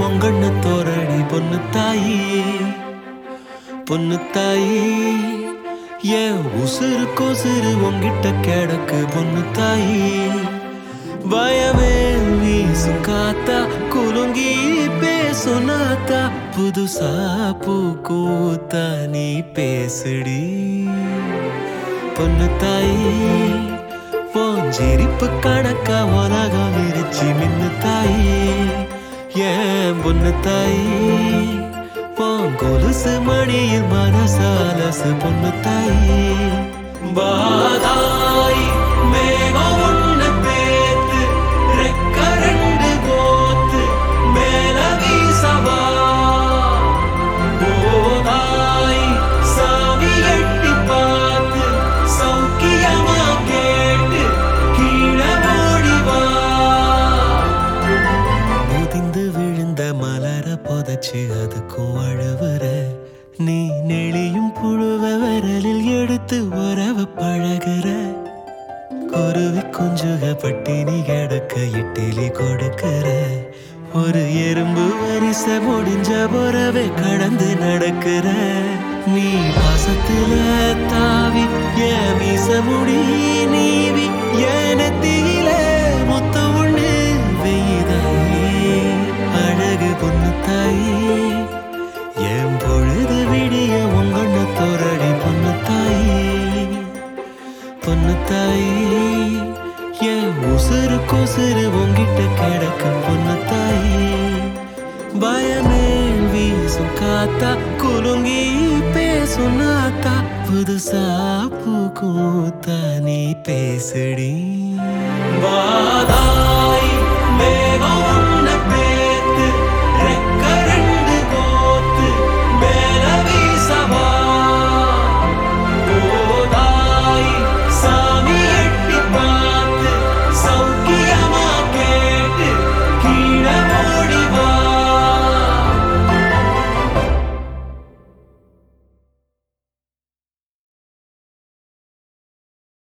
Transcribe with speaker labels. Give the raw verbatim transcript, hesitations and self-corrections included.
Speaker 1: உங்கண்ண தோரடி பொண்ணு தாயி பொண்ணு தாயி ஏன் உசுறு கொசுறு உங்கிட்ட கிடக்கு பொண்ணு தாயி பயமே வீசும் காத்தா குலுங்கி பேசுனாத்தா புதுசா பூக்கூத்தா நீ பேசுடி பொண்ணு தாயி போஞ்சிரிப்பு கணக்கா உலகம் விரிச்சி மின்னு தாயி ஏன் பொண்ணு தாயி போங்கொலுசு மணியில் மனசாலசு பொண்ணு தாயி பாதாய் மேகம் ஒண்ணு பேத்து ரெக்க ரெண்டு போத்து மேல வீசவா போதாய் சாமி எட்டி பார்த்து சௌக்கியமா கேட்டு கீழே ஓடிவா முதிந்து விழுந்த மலர புதைச்சு அதுக்கும் அழுவுற நீ நெளியும் புழுவ விரலில் எடுத்து உறவ பழகுற குருவி குஞ்சுக பட்டினி கிடக்க இட்டிலி கொடுக்கிற ஒரு எறும்பு வரிசை முடிஞ்ச உறவை கடந்து நடக்கிற நீ பாசத்துல தாவி ஏன் மீச முடி நீவி ஏனத்தில மொத்த ஒண்ணு வெய்தாயே அழகு பொண்ணு தாயி என் பொழுது விடிய உங்கண்ண தோரடி பொண்ணு தாயி பொண்ணு தாயி என் உசுறு கொசுறு உங்கிட்ட கிடக்கு பொண்ணு தாயி பயமே வீசும் காத்தா குலுங்கி பேசுனாத்தா புதுசா பூக்கூத்தா நீ பேசுடி வாதாய் மேகம்